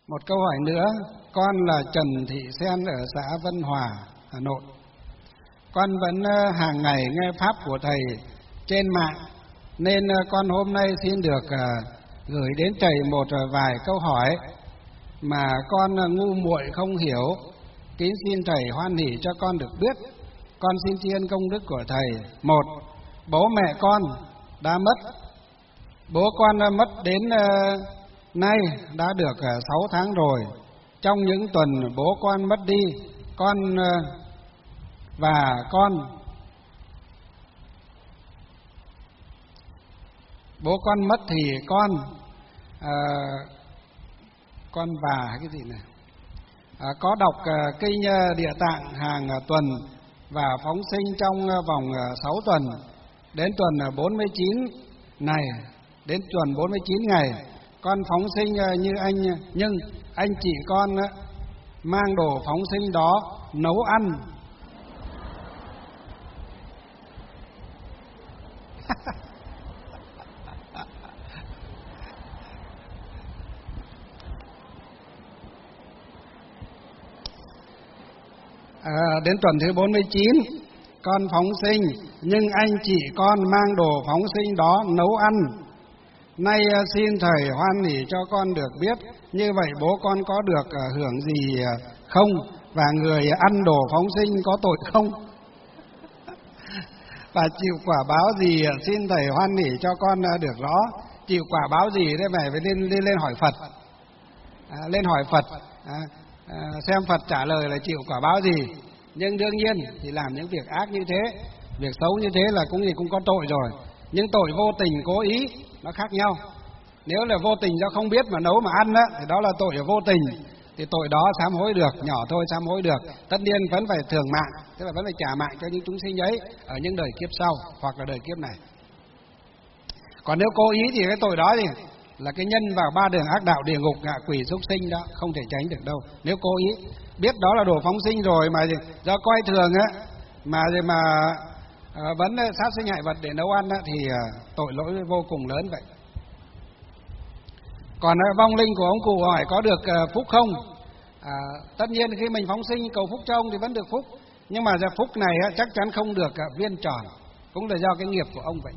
Một câu hỏi nữa, con là Trần Thị Sen ở xã Vân Hòa, Hà Nội. Con vẫn hàng ngày nghe pháp của thầy trên mạng, nên con hôm nay xin được gửi đến thầy một vài câu hỏi mà con ngu muội không hiểu. Kính xin thầy hoan hỷ cho con được biết. Con xin tri ân công đức của thầy. Một, bố mẹ con đã mất. Bố con mất đến nay đã được 6 tháng rồi. Trong những tuần bố con mất đi, bố con mất thì con và cái gì này có đọc kinh Địa Tạng hàng tuần và phóng sinh trong vòng 6 tuần. Đến tuần 49 này, đến tuần 49 ngày, con phóng sinh như anh, nhưng anh chị con mang đồ phóng sinh đó nấu ăn. Đến tuần thứ 49, con phóng sinh, nhưng anh chị con mang đồ phóng sinh đó nấu ăn. Nay xin thầy hoan hỷ cho con được biết, như vậy bố con có được hưởng gì không? Và người ăn đồ phóng sinh có tội không? Và chịu quả báo gì? Xin thầy hoan hỷ cho con được rõ. Chịu quả báo gì đấy mày phải lên hỏi Phật. Lên hỏi Phật, xem Phật trả lời là chịu quả báo gì. Nhưng đương nhiên thì làm những việc ác như thế, việc xấu như thế là cũng có tội rồi. Nhưng tội vô tình cố ý nó khác nhau. Nếu là vô tình do không biết mà nấu mà ăn á, thì đó là tội ở vô tình. Thì tội đó sám hối được, nhỏ thôi sám hối được. Tất nhiên vẫn phải thưởng mạng, tức là vẫn phải trả mạng cho những chúng sinh ấy ở những đời kiếp sau hoặc là đời kiếp này. Còn nếu cố ý thì cái tội đó thì là cái nhân vào 3 đường ác đạo, địa ngục, ngạ quỷ, súc sinh đó, không thể tránh được đâu. Nếu cố ý biết đó là đồ phóng sinh rồi mà do coi thường á mà vẫn sát sinh hại vật để nấu ăn á, thì tội lỗi vô cùng lớn vậy. Còn vong linh của ông cụ hỏi có được phúc không? Tất nhiên khi mình phóng sinh cầu phúc cho ông thì vẫn được phúc, nhưng mà phúc này chắc chắn không được viên tròn, cũng là do cái nghiệp của ông vậy.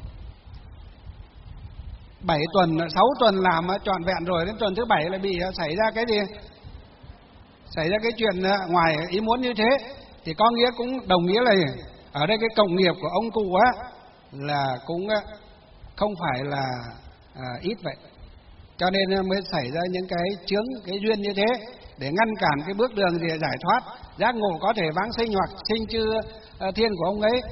7 tuần, 6 tuần làm trọn vẹn rồi, đến tuần thứ 7 lại bị xảy ra cái gì? Xảy ra cái chuyện ngoài ý muốn như thế, thì có nghĩa cũng đồng nghĩa là ở đây cái cộng nghiệp của ông cụ á là cũng không phải là ít vậy. Cho nên mới xảy ra những cái chướng, cái duyên như thế để ngăn cản cái bước đường để giải thoát, giác ngộ có thể vãng sinh hoặc sinh chư thiên của ông ấy.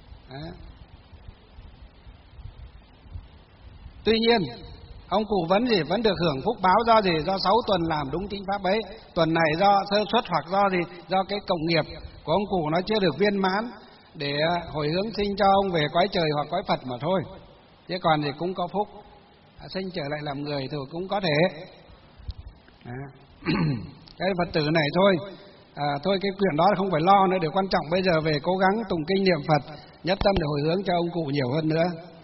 Tuy nhiên ông cụ vẫn được hưởng phúc báo do gì? Do 6 tuần làm đúng chính pháp ấy. Tuần này do sơ suất hoặc do gì? Do cái cộng nghiệp của ông cụ nó chưa được viên mãn để hồi hướng sinh cho ông về cõi trời hoặc cõi Phật mà thôi. Chứ còn thì cũng có phúc sinh trở lại làm người thì cũng có thể. Cái Phật tử này thôi, thôi cái chuyện đó không phải lo nữa. Điều quan trọng bây giờ về cố gắng tụng kinh niệm Phật, nhất tâm để hồi hướng cho ông cụ nhiều hơn nữa.